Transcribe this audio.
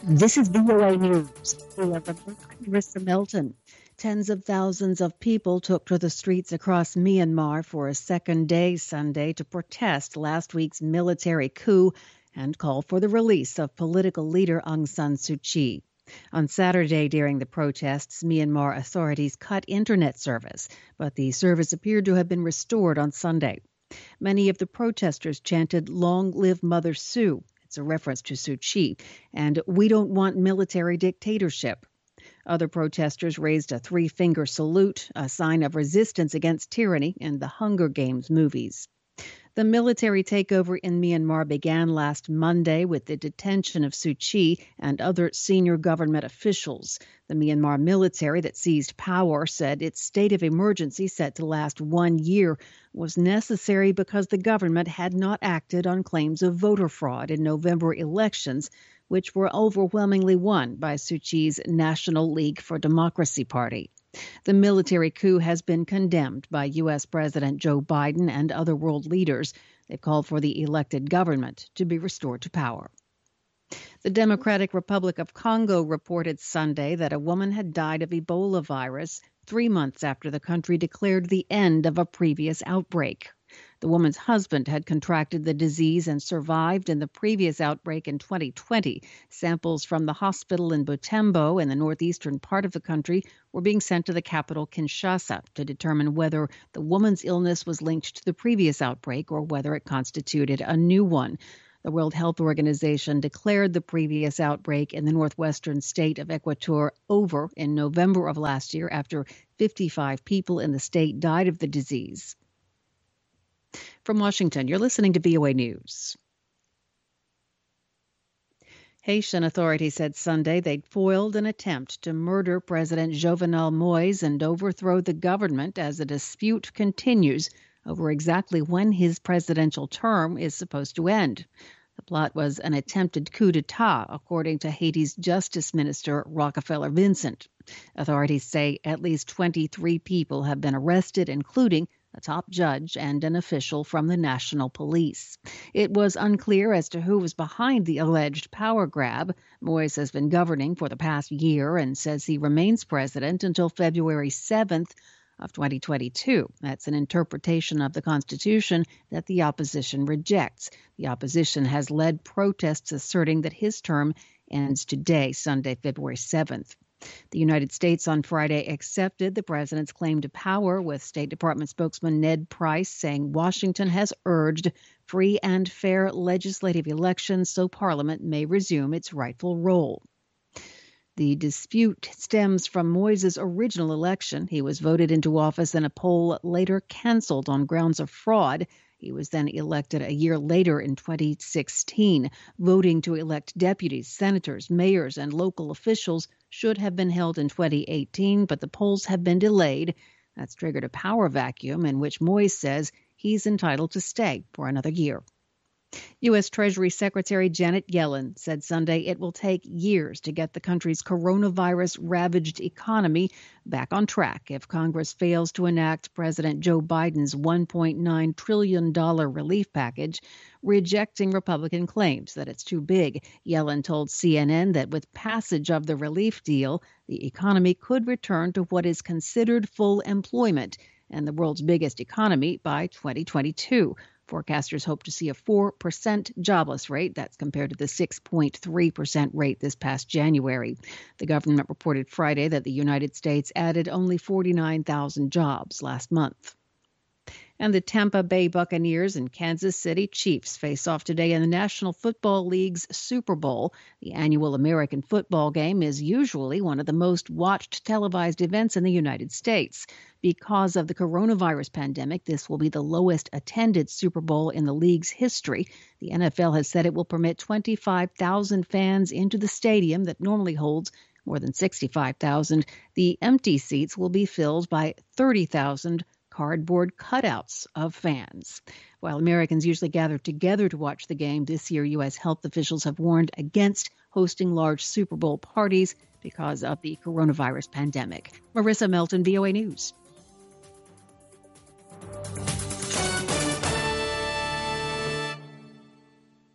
This is VOA News. Marissa Melton. Tens of thousands of people took to the streets across Myanmar for a second day Sunday to protest last week's military coup and call for the release of political leader Aung San Suu Kyi. On Saturday, during the protests, Myanmar authorities cut internet service, but the service appeared to have been restored on Sunday. Many of the protesters chanted, "Long live Mother Sue." It's a reference to Suu Kyi, and "We don't want military dictatorship." Other protesters raised a three-finger salute, a sign of resistance against tyranny in the Hunger Games movies. The military takeover in Myanmar began last Monday with the detention of Suu Kyi and other senior government officials. The Myanmar military that seized power said its state of emergency, set to last 1 year, was necessary because the government had not acted on claims of voter fraud in November elections, which were overwhelmingly won by Suu Kyi's National League for Democracy party. The military coup has been condemned by U.S. President Joe Biden and other world leaders. They've called for the elected government to be restored to power. The Democratic Republic of Congo reported Sunday that a woman had died of Ebola virus 3 months after the country declared the end of a previous outbreak. The woman's husband had contracted the disease and survived in the previous outbreak in 2020. Samples from the hospital in Butembo in the northeastern part of the country were being sent to the capital, Kinshasa, to determine whether the woman's illness was linked to the previous outbreak or whether it constituted a new one. The World Health Organization declared the previous outbreak in the northwestern state of Equateur over in November of last year after 55 people in the state died of the disease. From Washington, you're listening to VOA News. Haitian authorities said Sunday they'd foiled an attempt to murder President Jovenel Moïse and overthrow the government as a dispute continues over exactly when his presidential term is supposed to end. The plot was an attempted coup d'etat, according to Haiti's Justice Minister Rockefeller Vincent. Authorities say at least 23 people have been arrested, including a top judge and an official from the National Police. It was unclear as to who was behind the alleged power grab. Moïse has been governing for the past year and says he remains president until February 7th of 2022. That's an interpretation of the Constitution that the opposition rejects. The opposition has led protests asserting that his term ends today, Sunday, February 7th. The United States on Friday accepted the president's claim to power, with State Department spokesman Ned Price saying Washington has urged free and fair legislative elections so Parliament may resume its rightful role. The dispute stems from Moïse's original election. He was voted into office in a poll later canceled on grounds of fraud. He was then elected a year later in 2016. Voting to elect deputies, senators, mayors, and local officials should have been held in 2018, but the polls have been delayed. That's triggered a power vacuum in which Moïse says he's entitled to stay for another year. U.S. Treasury Secretary Janet Yellen said Sunday it will take years to get the country's coronavirus-ravaged economy back on track if Congress fails to enact President Joe Biden's $1.9 trillion relief package, rejecting Republican claims that it's too big. Yellen told CNN that with passage of the relief deal, the economy could return to what is considered full employment and the world's biggest economy by 2022. Forecasters hope to see a 4% jobless rate. That's compared to the 6.3% rate this past January. The government reported Friday that the United States added only 49,000 jobs last month. And the Tampa Bay Buccaneers and Kansas City Chiefs face off today in the National Football League's Super Bowl. The annual American football game is usually one of the most watched televised events in the United States. Because of the coronavirus pandemic, this will be the lowest attended Super Bowl in the league's history. The NFL has said it will permit 25,000 fans into the stadium that normally holds more than 65,000. The empty seats will be filled by 30,000 cardboard cutouts of fans. While Americans usually gather together to watch the game, this year U.S. health officials have warned against hosting large Super Bowl parties because of the coronavirus pandemic. Marissa Melton, VOA News.